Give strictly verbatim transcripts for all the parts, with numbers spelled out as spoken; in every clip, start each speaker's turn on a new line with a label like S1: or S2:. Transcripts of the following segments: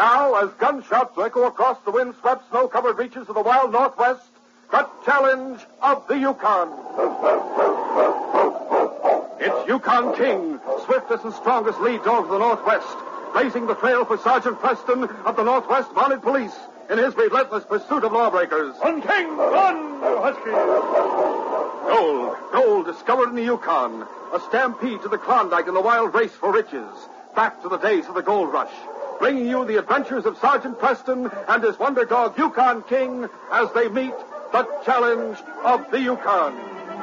S1: Now, as gunshots echo across the wind-swept, snow-covered reaches of the wild Northwest, the challenge of the Yukon. It's Yukon King, swiftest and strongest lead dog of the Northwest, blazing the trail for Sergeant Preston of the Northwest Mounted Police in his relentless pursuit of lawbreakers.
S2: On, King! On, you husky!
S1: Gold, gold discovered in the Yukon. A stampede to the Klondike in the wild race for riches. Back to the days of the gold rush. Bringing you the adventures of Sergeant Preston and his wonder dog Yukon King as they meet the challenge of the Yukon.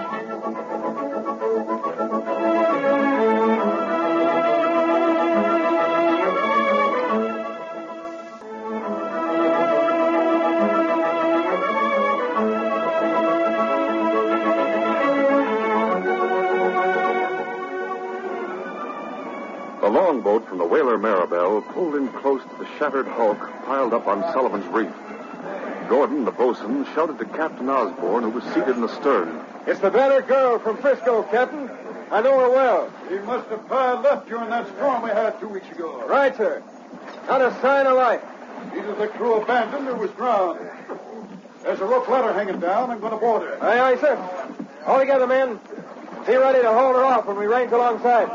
S3: The longboat from the whaler Maribel pulled in close to the shattered hulk piled up on Sullivan's Reef. Gordon, the bosun, shouted to Captain Osborne, who was seated in the stern.
S4: It's the Banner girl from Frisco, Captain. I know her well.
S2: He must have piled up during that storm we had two weeks ago.
S4: Right, sir. Not a sign of life.
S2: Either the crew abandoned or was drowned. There's a rope ladder hanging down. I'm going to board her.
S4: Aye, aye, sir. All together, men. Be ready to hold her off when we range alongside.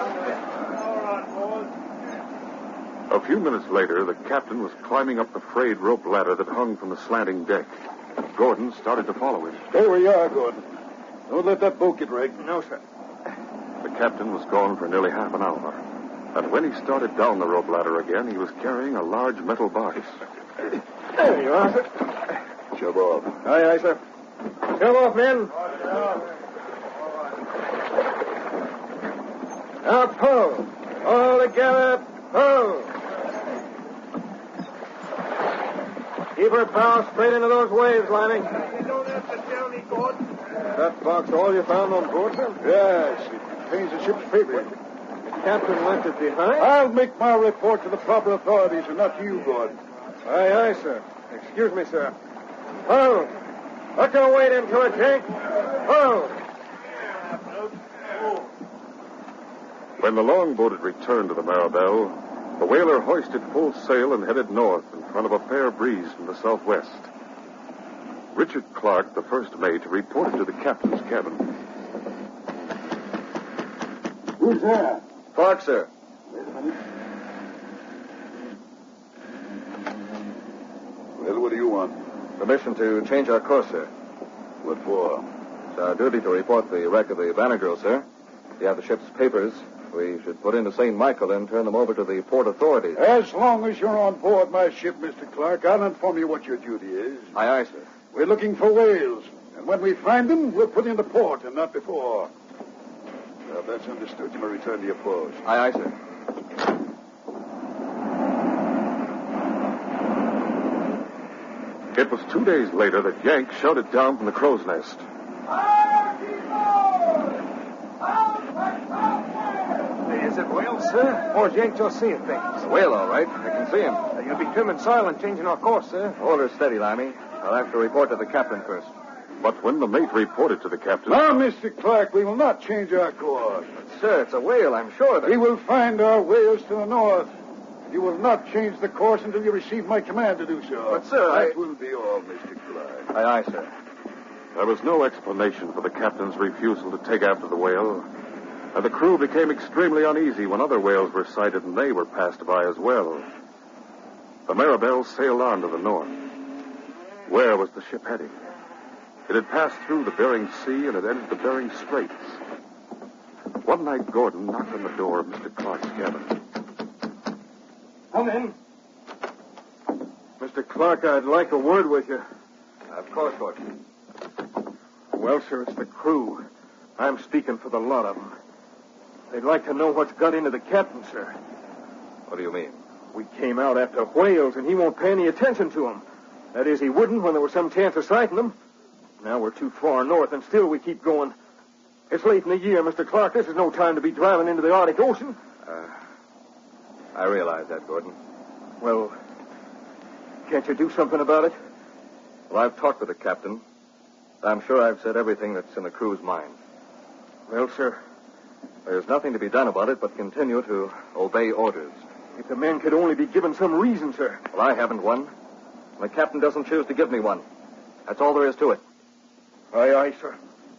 S3: A few minutes later, the captain was climbing up the frayed rope ladder that hung from the slanting deck. Gordon started to follow him.
S2: Stay where you are, Gordon. Don't let that boat get rigged.
S4: No, sir.
S3: The captain was gone for nearly half an hour. And when he started down the rope ladder again, he was carrying a large metal box.
S4: There you are, sir.
S2: Shove off.
S4: Aye, aye, sir. Shove off, men. Now pull. All together, pull. Keep her bow straight into those waves, Lanny.
S2: You don't have to tell me, Gordon.
S4: Is that box all you found on board, sir?
S2: Yes, it contains the ship's papers.
S4: The captain left it behind?
S2: I'll make my report to the proper authorities and not to you, Gordon.
S4: Aye, aye, sir. Excuse me, sir. Pull. Let your weight into it, Jake. Pull.
S3: When the longboat had returned to the Maribel, the whaler hoisted full sail and headed north in front of a fair breeze from the southwest. Richard Clark, the first mate, reported to the captain's cabin.
S2: Who's there?
S4: Clark, sir.
S2: Wait a minute. Well, what do you want?
S4: Permission to change our course, sir.
S2: What for?
S4: It's our duty to report the wreck of the Banner Girl, sir. If you have the ship's papers, we should put into Saint Michael and turn them over to the port authorities.
S2: As long as you're on board my ship, Mister Clark, I'll inform you what your duty is.
S4: Aye, aye, sir.
S2: We're looking for whales, and when we find them, we'll put into port and not before. Well, if that's understood, you may return to your post.
S4: Aye, aye, sir.
S3: It was two days later that Yank shouted down from the crow's nest.
S4: Is it whale, sir? Or is Yank just seeing things? It's a whale, all right. I can see him. Uh, you'll be trim and silent, changing our course, sir. Hold her steady, Limey. I'll have to report to the captain first.
S3: But when the mate reported to the captain...
S2: Now, Mister Clark, we will not change our course.
S4: But, sir, it's a whale, I'm sure that...
S2: We will find our whales to the north. You will not change the course until you receive my command to do so.
S4: But, sir, I...
S2: That will be all, Mister Clark.
S4: Aye, aye, sir.
S3: There was no explanation for the captain's refusal to take after the whale, and the crew became extremely uneasy when other whales were sighted and they were passed by as well. The Maribel sailed on to the north. Where was the ship heading? It had passed through the Bering Sea and had entered the Bering Straits. One night, Gordon knocked on the door of Mister Clark's cabin.
S4: Come in. Mister Clark, I'd like a word with you. Of course, Gordon. Well, sir, it's the crew. I'm speaking for the lot of them. They'd like to know what's got into the captain, sir. What do you mean? We came out after whales, and he won't pay any attention to them. That is, he wouldn't when there was some chance of sighting them. Now we're too far north, and still we keep going. It's late in the year, Mister Clark. This is no time to be driving into the Arctic Ocean. Uh, I realize that, Gordon. Well, can't you do something about it? Well, I've talked with the captain. I'm sure I've said everything that's in the crew's mind. Well, sir, there's nothing to be done about it but continue to obey orders. If the men could only be given some reason, sir.
S5: Well, I haven't one. The captain doesn't choose to give me one. That's all there is to it.
S4: Aye, aye, sir.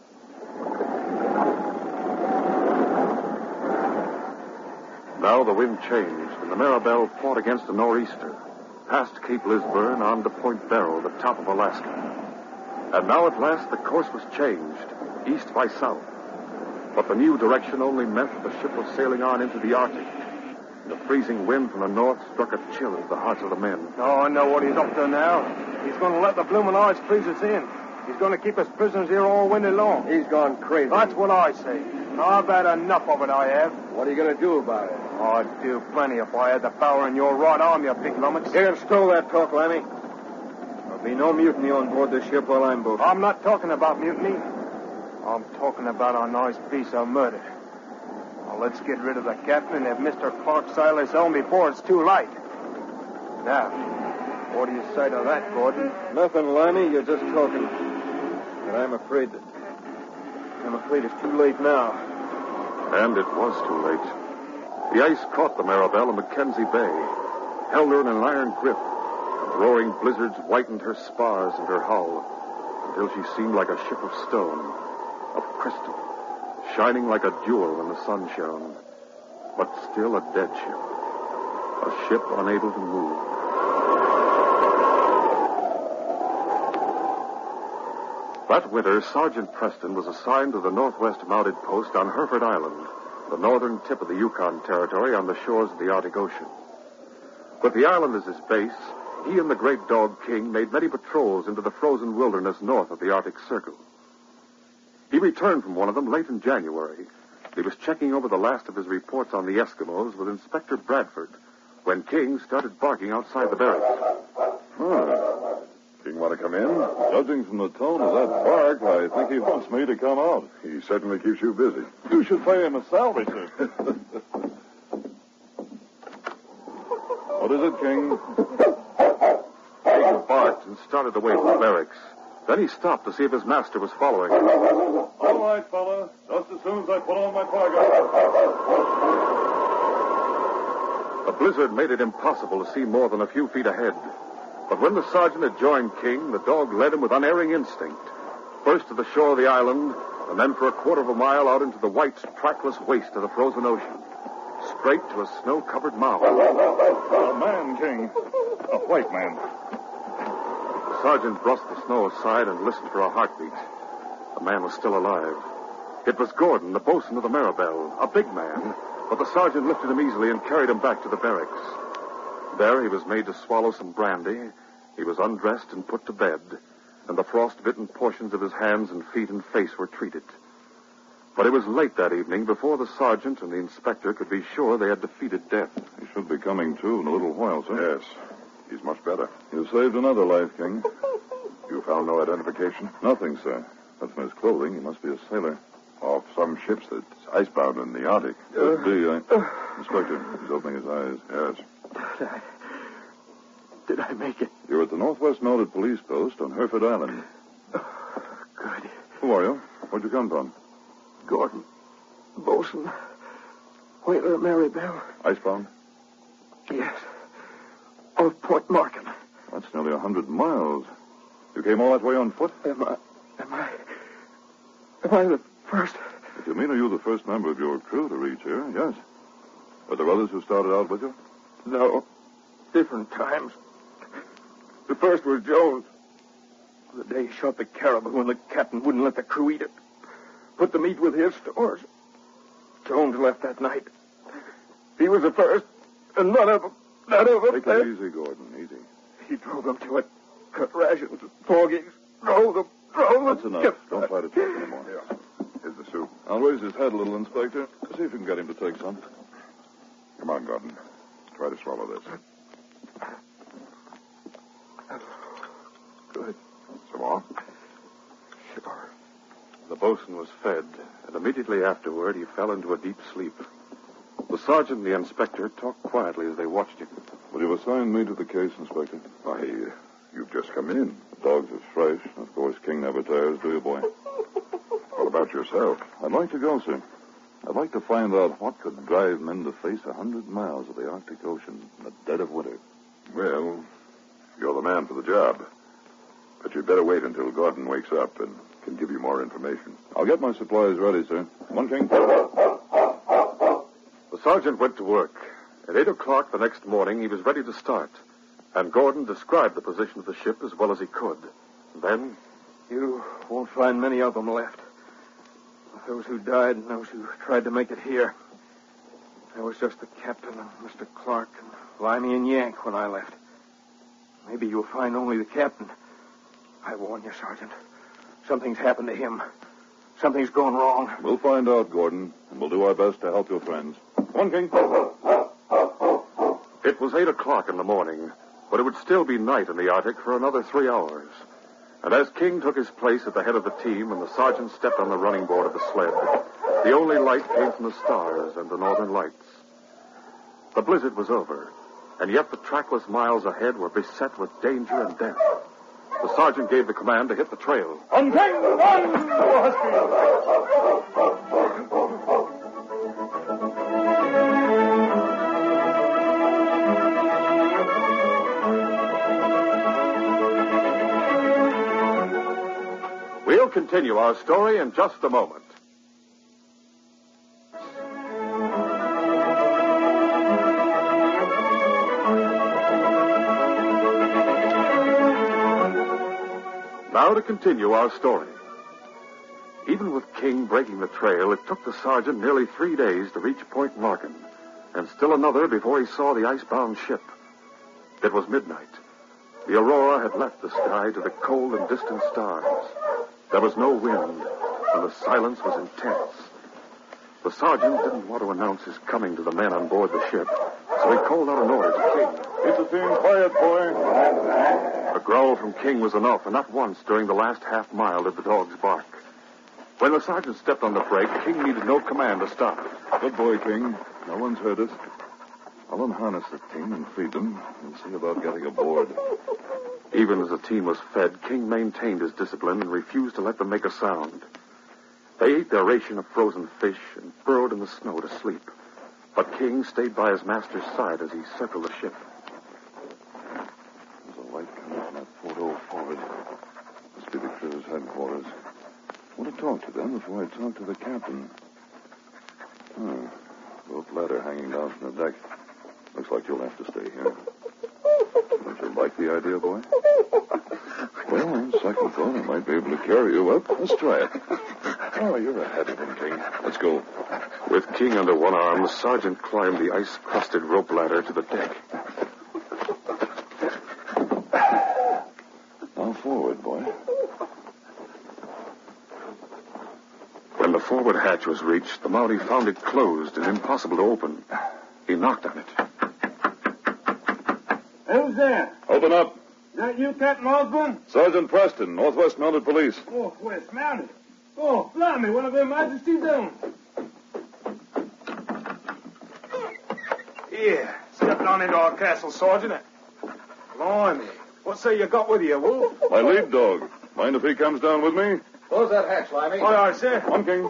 S3: Now the wind changed, and the Mirabelle fought against a nor'easter, past Cape Lisburne on to Point Barrow, the top of Alaska. And now at last the course was changed, east by south. But the new direction only meant that the ship was sailing on into the Arctic. And the freezing wind from the north struck a chill into the hearts of the men.
S4: Oh, I know what he's up to now. He's going to let the bloomin' ice freeze us in. He's going to keep us prisoners here all winter long.
S5: He's gone crazy.
S4: That's what I say. I've had enough of it, I have.
S5: What are you going to do about it?
S4: Oh, I'd do plenty if I had the power in your right arm, you big lummox.
S5: You can stow that talk, Lammy. There'll be no mutiny on board this ship while I'm boating.
S4: I'm not talking about mutiny. I'm talking about a nice piece of murder. Now, let's get rid of the captain and have Mister Clark sail us home before it's too late. Now, what do you say to that, Gordon?
S5: Nothing, Lammy. You're just talking. But I'm afraid that... I'm afraid it's too late now.
S3: And it was too late. The ice caught the Mirabelle in Mackenzie Bay, held her in an iron grip, and roaring blizzards whitened her spars and her hull until she seemed like a ship of stone, of crystal, shining like a jewel when the sun shone, but still a dead ship, a ship unable to move. That winter, Sergeant Preston was assigned to the Northwest Mounted Post on Hereford Island, the northern tip of the Yukon Territory on the shores of the Arctic Ocean. With the island as his base, he and the great dog King made many patrols into the frozen wilderness north of the Arctic Circle. He returned from one of them late in January. He was checking over the last of his reports on the Eskimos with Inspector Bradford when King started barking outside the barracks.
S2: Huh. King want to come in? Judging from the tone of that bark, I think he wants me to come out. He certainly keeps you busy. You should pay him a salary, sir. What is it, King?
S3: King barked and started away from the barracks. Then he stopped to see if his master was following.
S2: All right, fella. Just as soon as I put on my parka.
S3: The blizzard made it impossible to see more than a few feet ahead. But when the sergeant had joined King, the dog led him with unerring instinct. First to the shore of the island, and then for a quarter of a mile out into the white, trackless waste of the frozen ocean. Straight to a snow-covered mountain.
S2: A man, King. A white man.
S3: The sergeant brushed the snow aside and listened for a heartbeat. The man was still alive. It was Gordon, the bosun of the Mirabelle, a big man, but the sergeant lifted him easily and carried him back to the barracks. There he was made to swallow some brandy. He was undressed and put to bed, and the frost-bitten portions of his hands and feet and face were treated. But it was late that evening before the sergeant and the inspector could be sure they had defeated death.
S2: He should be coming to in a little while, sir. Yes. He's much better. You saved another life, King. You found no identification? Nothing, sir. That's from his clothing. He must be a sailor. Off some ships that's icebound in the Arctic. Could uh, be. I... Uh, Inspector, he's opening his eyes. Yes.
S4: Did I... Did I make it?
S2: You're at the Northwest Mounted Police Post on Hereford Island.
S4: Oh, good.
S2: Who are you? Where'd you come from?
S4: Gordon. Bosun. Whaler Maribel.
S2: Icebound?
S4: Yes. Off Point Markham.
S2: That's nearly a hundred miles. You came all that way on foot?
S4: Am I... Am I... Am I the first?
S2: If you mean, are you the first member of your crew to reach here? Yes. Are there others who started out with you?
S4: No. Different times. The first was Jones. The day he shot the caribou and the captain wouldn't let the crew eat it. Put the meat with his stores. Jones left that night. He was the first, and none of them, none of them...
S2: Take it easy, Gordon, easy.
S4: He drove them to it. Cut rations, foggies, drove them, drove them...
S2: That's enough. Don't try to talk anymore. Yeah. Here's the soup. I'll raise his head a little, Inspector. See if you can get him to take some. Come on, Gordon. Try to swallow this.
S4: Good.
S2: Some more?
S4: Sure.
S3: The bosun was fed, and immediately afterward he fell into a deep sleep. The sergeant and the inspector talked quietly as they watched him.
S2: Well, you've assigned me to the case, Inspector. Why, uh, you've just come in. The dog's is fresh. Of course, King never tires, do you, boy? What about yourself? I'd like to go, sir. I'd like to find out what could drive men to face a hundred miles of the Arctic Ocean in the dead of winter.
S6: Well, you're the man for the job. But you'd better wait until Gordon wakes up and can give you more information.
S2: I'll get my supplies ready, sir. One King.
S3: The sergeant went to work. At eight o'clock the next morning, he was ready to start. And Gordon described the position of the ship as well as he could. Then...
S5: You won't find many of them left. Those who died and those who tried to make it here. There was just the captain and Mister Clark and Limey and Yank when I left. Maybe you'll find only the captain. I warn you, Sergeant. Something's happened to him. Something's gone wrong.
S2: We'll find out, Gordon, and we'll do our best to help your friends. One King.
S3: It was eight o'clock in the morning, but it would still be night in the Arctic for another three hours. And as King took his place at the head of the team and the sergeant stepped on the running board of the sled, the only light came from the stars and the northern lights. The blizzard was over, and yet the trackless miles ahead were beset with danger and death. The sergeant gave the command to hit the trail.
S4: On King, on!
S3: We'll continue our story in just a moment. Now to continue our story. Even with King breaking the trail, it took the sergeant nearly three days to reach Point Larkin, and still another before he saw the icebound ship. It was midnight. The aurora had left the sky to the cold and distant stars. There was no wind, and the silence was intense. The sergeant didn't want to announce his coming to the men on board the ship, so he called out an order to King.
S2: Keep the team quiet, boy.
S3: A growl from King was enough, and not once during the last half mile did the dogs bark. When the sergeant stepped on the brake, King needed no command to stop.
S2: Good boy, King. No one's heard us. I'll unharness the team and feed them and see about getting aboard.
S3: Even as the team was fed, King maintained his discipline and refused to let them make a sound. They ate their ration of frozen fish and burrowed in the snow to sleep. But King stayed by his master's side as he circled the ship.
S2: There's a light coming from that photo forward. Must be the crew's headquarters. I want to talk to them before I talk to the captain. Oh, rope ladder hanging down from the deck. Looks like you'll have to stay here. Don't you like the idea, boy? Well, on second thought, I might be able to carry you up. Let's try it. Oh, you're a heavy one, King. Let's go.
S3: With King under one arm, the sergeant climbed the ice-crusted rope ladder to the deck.
S2: Now forward, boy.
S3: When the forward hatch was reached, the Mountie found it closed and impossible to open. He knocked on it.
S7: Who's there?
S2: Open up.
S7: Is that you, Captain Osborne?
S2: Sergeant Preston, Northwest Mounted Police.
S7: Oh, West Mounted. Oh, blimey, one of Her Majesty's own.
S4: Here, stepping on into our castle, Sergeant. Blimey, what say you got with you, Wolf?
S2: My lead dog. Mind if he comes down with me?
S5: Close that hatch, Limey.
S4: Aye, aye, sir.
S2: One, King.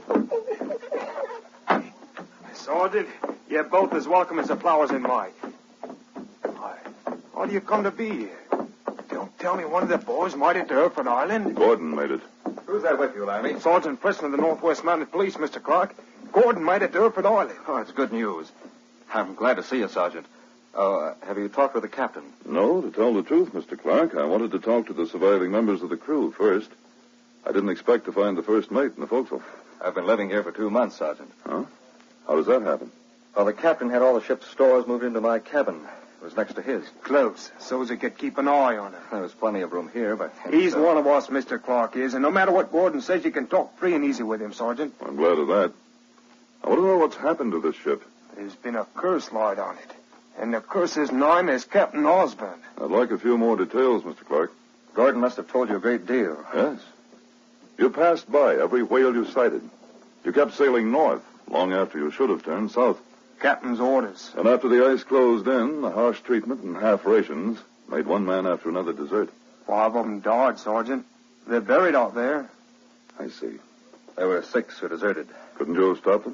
S4: Sergeant, you're both as welcome as the flowers in May. Why, why do you come to be here? Don't tell me one of the boys might have to Hereford Island.
S2: Gordon made it.
S5: Who's that with you, Limey?
S4: Sergeant Preston of the Northwest Mounted Police, Mister Clark. Gordon made it to Hereford Island.
S5: Oh, it's good news. I'm glad to see you, Sergeant. Oh, uh, have you talked with the captain?
S2: No, to tell the truth, Mister Clark, I wanted to talk to the surviving members of the crew first. I didn't expect to find the first mate in the forecastle.
S5: I've been living here for two months, Sergeant.
S2: Huh? How does that happen?
S5: Well, the captain had all the ship's stores moved into my cabin. It was next to his.
S4: Close, so's he could keep an eye on her.
S5: There was plenty of room here, but...
S4: He's
S5: uh,
S4: one of us, Mister Clark is, and no matter what Gordon says, you can talk free and easy with him, Sergeant.
S2: I'm glad of that. I want to know what's happened to this ship.
S4: There's been a curse laid on it. And the curse's name is Captain Osborne.
S2: I'd like a few more details, Mister Clark.
S5: Gordon must have told you a great deal.
S2: Yes. You passed by every whale you sighted. You kept sailing north, long after you should have turned south.
S4: Captain's orders.
S2: And after the ice closed in, the harsh treatment and half rations made one man after another desert.
S4: Five of them died, Sergeant. They're buried out there.
S2: I see.
S5: There were six who deserted.
S2: Couldn't you have stopped them?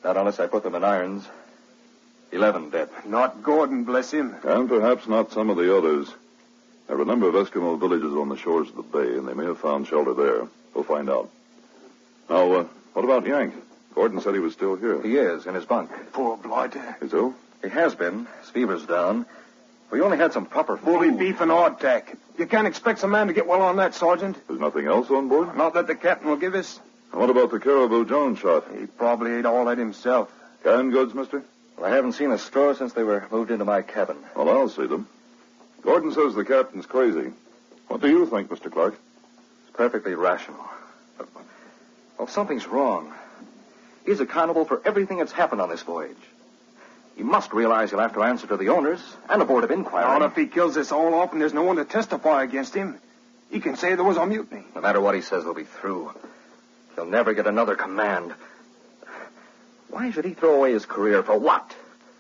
S8: Not unless I put them in irons. Eleven dead.
S5: Not Gordon, bless him.
S2: And perhaps not some of the others. There are a number of Eskimo villages on the shores of the bay, and they may have found shelter there. We'll find out. Now, uh, what about Yank? Gordon said he was still here.
S8: He is, in his bunk.
S5: Poor blood.
S2: He's ill?
S8: He has been. His fever's down. We only had some proper food.
S5: Bully beef and hardtack. You can't expect some man to get well on that, Sergeant.
S2: There's nothing else on board?
S5: Not that the captain will give us.
S2: And what about the Caribou Jones shot?
S5: He probably ate all that himself.
S2: Canned goods, mister?
S8: Well, I haven't seen a store since they were moved into my cabin.
S2: Well, I'll see them. Gordon says the captain's crazy. What do you think, Mister Clark?
S8: It's perfectly rational. But, well, something's wrong. He's accountable for everything that's happened on this voyage. He must realize he'll have to answer to the owners and a board of inquiry.
S5: Not if he kills us all off and there's no one to testify against him. He can say there was a mutiny.
S8: No matter what he says, they'll be through. He'll never get another command. Why should he throw away his career? For what?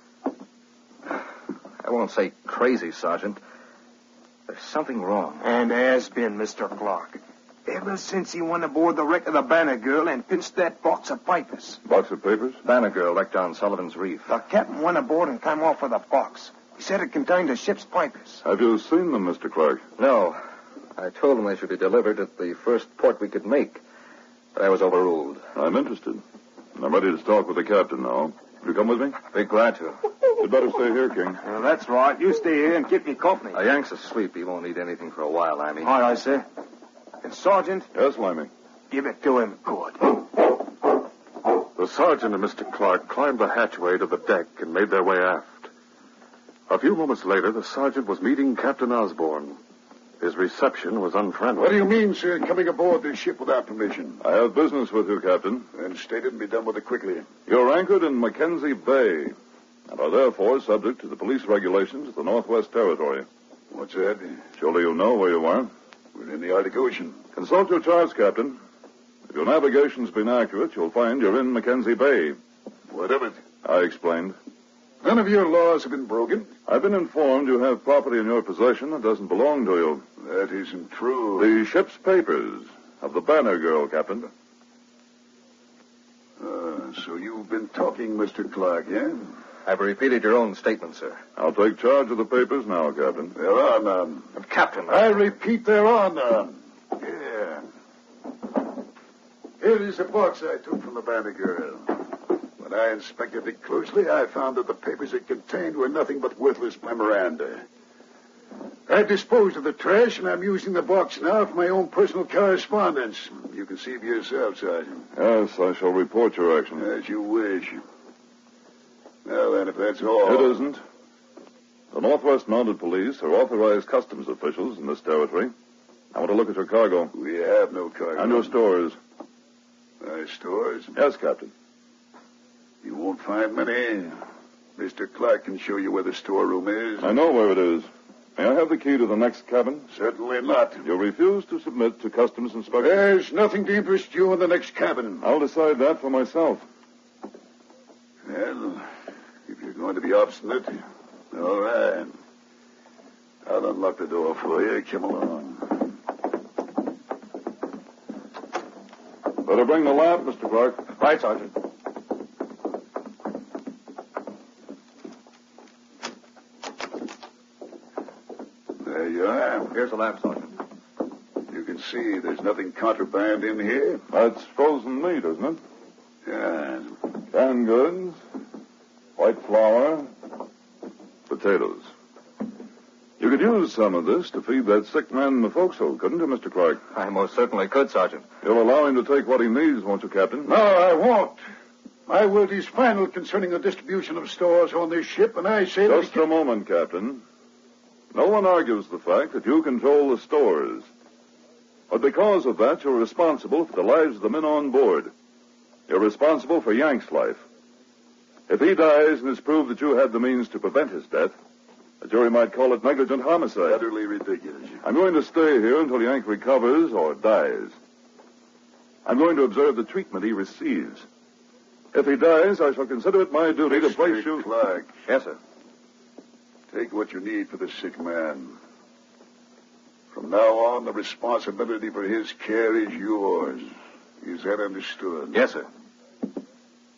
S8: I won't say crazy, Sergeant. There's something wrong.
S5: And has been, Mister Clark. Ever since he went aboard the wreck of the Banner Girl and pinched that box of papers.
S2: Box of papers?
S8: Banner Girl wrecked on Sullivan's Reef.
S5: The captain went aboard and came off with a box. He said it contained the ship's papers.
S2: Have you seen them, Mister Clark?
S8: No. I told him they should be delivered at the first port we could make. But I was overruled.
S2: I'm interested. I'm ready to talk with the captain now. Will you come with me?
S8: Be glad to.
S2: You'd better stay here, King.
S5: Well, that's right. You stay here and keep me company.
S8: Uh, Yank's asleep. He won't need anything for a while, I mean.
S5: Aye, aye, sir. And Sergeant,
S2: Yes, Limey.
S5: give it to him good.
S3: The sergeant and Mister Clark climbed the hatchway to the deck and made their way aft. A few moments later, the sergeant was meeting Captain Osborne. His reception was unfriendly.
S6: What do you mean, sir, coming aboard this ship without permission?
S2: I have business with you, Captain.
S6: Then state it and be done with it quickly.
S2: You're anchored in Mackenzie Bay and are therefore subject to the police regulations of the Northwest Territory.
S6: What's that?
S2: Surely you know where you are.
S6: We're in the Arctic Ocean.
S2: Consult your charts, Captain. If your navigation's been accurate, you'll find you're in Mackenzie Bay.
S6: What of it?
S2: I explained.
S6: None of your laws have been broken.
S2: I've been informed you have property in your possession that doesn't belong to you.
S6: That isn't true.
S2: The ship's papers of the Banner Girl, Captain.
S6: Uh, so you've been talking, Mister Clark, yeah?
S8: I've repeated your own statement, sir.
S2: I'll take charge of the papers now, Captain.
S6: There are none.
S8: But, Captain...
S6: I repeat, there are none. Yeah. Here is the box I took from the Banner Girl. When I inspected it closely, I found that the papers it contained were nothing but worthless memoranda. I've disposed of the trash, and I'm using the box now for my own personal correspondence. You can see for yourself, Sergeant.
S2: Yes, I shall report your action.
S6: As you wish. Well, then, if that's all...
S2: It isn't. The Northwest Mounted Police are authorized customs officials in this territory. I want to look at your cargo.
S6: We have no cargo.
S2: And your stores.
S6: My stores?
S2: Yes, Captain.
S6: You won't find many. Mister Clark can show you where the storeroom is.
S2: I know where it is. May I have the key to the next cabin?
S6: Certainly not.
S2: You refuse to submit to customs inspection?
S6: There's nothing to interest you in the next cabin.
S2: I'll decide that for myself.
S6: Well, if you're going to be obstinate, all right. I'll unlock the door for you. Come along.
S2: Better bring the lamp, Mister Clark.
S8: Right, Sergeant.
S6: There you are.
S8: Here's the lamp, Sergeant.
S6: You can see there's nothing contraband in here.
S2: That's frozen meat, isn't it?
S6: Yeah.
S2: Canned goods, white flour, potatoes. You could use some of this to feed that sick man in the forecastle, couldn't you, Mister Clark?
S8: I most certainly could, Sergeant.
S2: You'll allow him to take what he needs, won't you, Captain?
S6: No, I won't. My word is final concerning the distribution of stores on this ship, and I say that...
S2: Just a moment, Captain. No one argues the fact that you control the stores. But because of that, you're responsible for the lives of the men on board. You're responsible for Yank's life. If he dies and it's proved that you had the means to prevent his death, the jury might call it negligent homicide.
S6: Utterly ridiculous.
S2: I'm going to stay here until Yank recovers or dies. I'm going to observe the treatment he receives. If he dies, I shall consider it my duty to place you...
S6: Clark,
S8: Yes, sir.
S6: take what you need for the sick man. From now on, the responsibility for his care is yours. Is that understood?
S8: Yes, sir.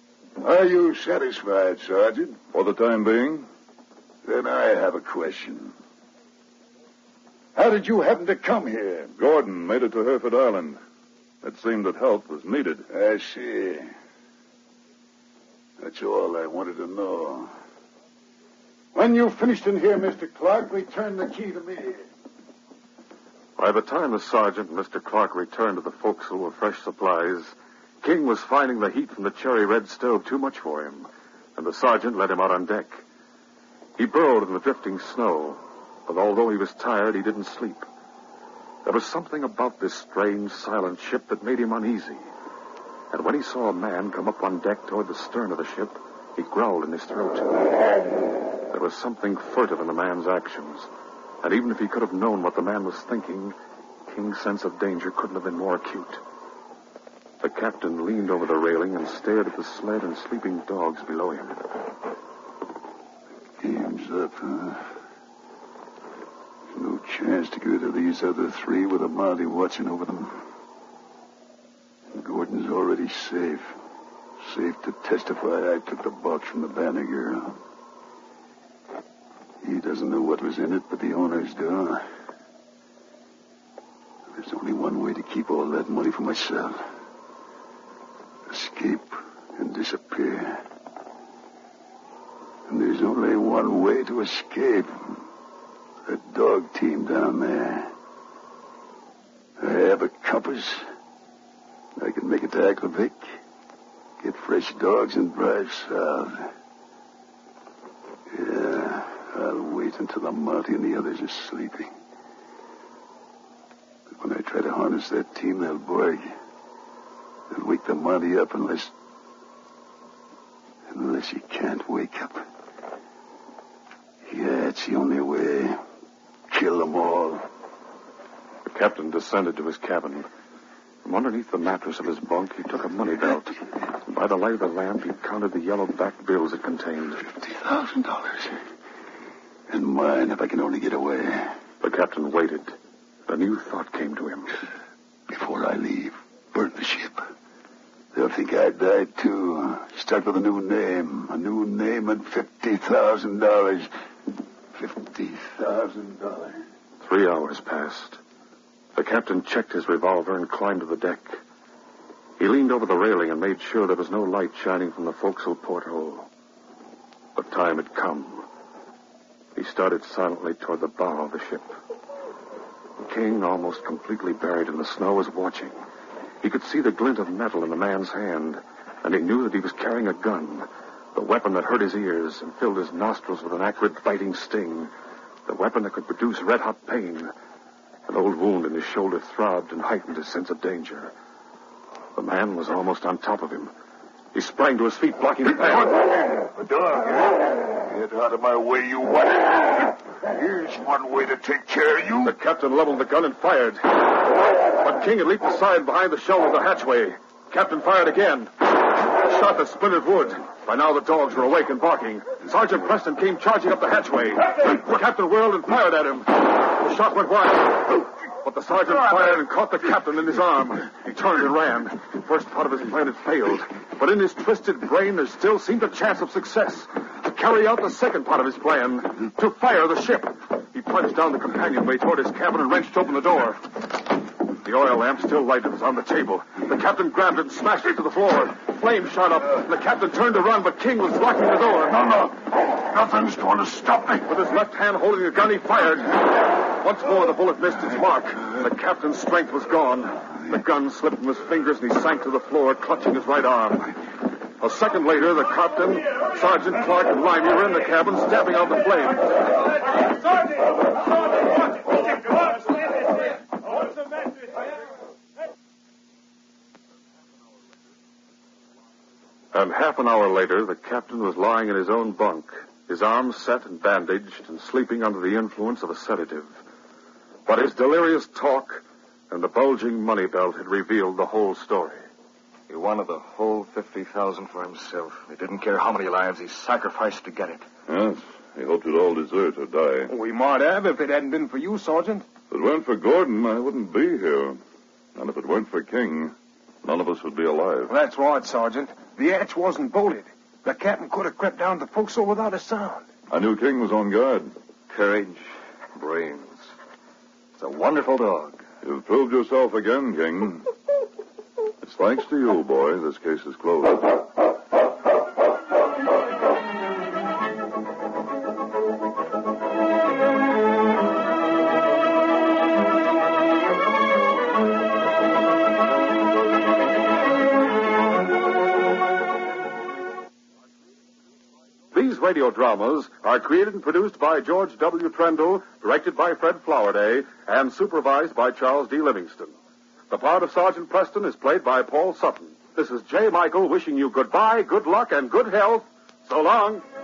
S6: Are you satisfied, Sergeant?
S2: For the time being?
S6: Then I have a question. How did you happen to come here?
S2: Gordon made it to Hereford Island. It seemed that help was needed.
S6: I see. That's all I wanted to know. When you've finished in here, Mister Clark, return the key to me.
S3: By the time the sergeant and Mister Clark returned to the forecastle with fresh supplies, King was finding the heat from the cherry red stove too much for him, and the sergeant led him out on deck. He burrowed in the drifting snow, but although he was tired, he didn't sleep. There was something about this strange, silent ship that made him uneasy. And when he saw a man come up on deck toward the stern of the ship, he growled in his throat. There was something furtive in the man's actions, and even if he could have known what the man was thinking, King's sense of danger couldn't have been more acute. The captain leaned over the railing and stared at the sled and sleeping dogs below him.
S6: Game's up, huh? There's no chance to get to these other three with a Mountie watching over them. Gordon's already safe. Safe to testify I took the box from the Banner girl. He doesn't know what was in it, but the owners do. There's only one way to keep all that money for myself. Escape and disappear. And there's only one way to escape. That dog team down there. I have a compass. I can make it to Aklavik, get fresh dogs, and drive south. Yeah, I'll wait until the Mountie and the others are sleeping. But when I try to harness that team, they'll break. They'll wake the Mountie up unless... unless he can't wake up. Yeah, it's the only way. Kill them all.
S3: The captain descended to his cabin. From underneath the mattress of his bunk, he took a money belt. And by the light of the lamp, he counted the yellow-backed bills it contained.
S6: Fifty thousand dollars. And mine if I can only get away.
S3: The captain waited. A new thought came to him.
S6: Before I leave, burn the ship. They'll think I died, too. Start with a new name. A new name and fifty thousand dollars. Fifty thousand dollars.
S3: Three hours passed. The captain checked his revolver and climbed to the deck. He leaned over the railing and made sure there was no light shining from the forecastle porthole. The time had come. He started silently toward the bow of the ship. King, almost completely buried in the snow, was watching. He could see the glint of metal in the man's hand, and he knew that he was carrying a gun, the weapon that hurt his ears and filled his nostrils with an acrid biting sting, the weapon that could produce red-hot pain. An old wound in his shoulder throbbed and heightened his sense of danger. The man was almost on top of him. He sprang to his feet, blocking the path.
S6: The dog. Get out of my way, you what? Here's one way to take care of you.
S3: The captain leveled the gun and fired. But King had leaped aside behind the shelf of the hatchway. Captain fired again. A shot that splintered wood. By now the dogs were awake and barking. Sergeant Preston came charging up the hatchway. The captain whirled and fired at him. The shot went wide. But the sergeant fired and caught the captain in his arm. He turned and ran. The first part of his plan had failed. But in his twisted brain there still seemed a chance of success. To carry out the second part of his plan. To fire the ship. He plunged down the companionway toward his cabin and wrenched open the door. The oil lamp, still lighted, was on the table. The captain grabbed it and smashed it to the floor. Flames shot up, and the captain turned to run, but King was blocking the door.
S6: No, no. Nothing's going to stop me.
S3: With his left hand holding the gun, he fired. Once more, the bullet missed its mark. The captain's strength was gone. The gun slipped from his fingers, and he sank to the floor, clutching his right arm. A second later, the captain, Sergeant Clark, and Limey were in the cabin, stabbing out the flames. And half an hour later, the captain was lying in his own bunk, his arms set and bandaged, and sleeping under the influence of a sedative. But his delirious talk and the bulging money belt had revealed the whole story.
S8: He wanted the whole fifty thousand for himself. He didn't care how many lives he sacrificed to get it.
S2: Yes, he hoped we'd all desert or die.
S5: We might have if it hadn't been for you, Sergeant.
S2: If it weren't for Gordon, I wouldn't be here. And if it weren't for King, none of us would be alive.
S5: That's right, Sergeant. The hatch wasn't bolted.
S4: The captain could have crept down the forecastle without a sound.
S2: I knew King was on guard.
S8: Courage, brains. It's a wonderful dog.
S2: You've proved yourself again, King. It's thanks to you, boy, this case is closed.
S3: These radio dramas are created and produced by George W. Trendle, directed by Fred Flowerday, and supervised by Charles D. Livingston. The part of Sergeant Preston is played by Paul Sutton. This is J. Michael wishing you goodbye, good luck, and good health. So long.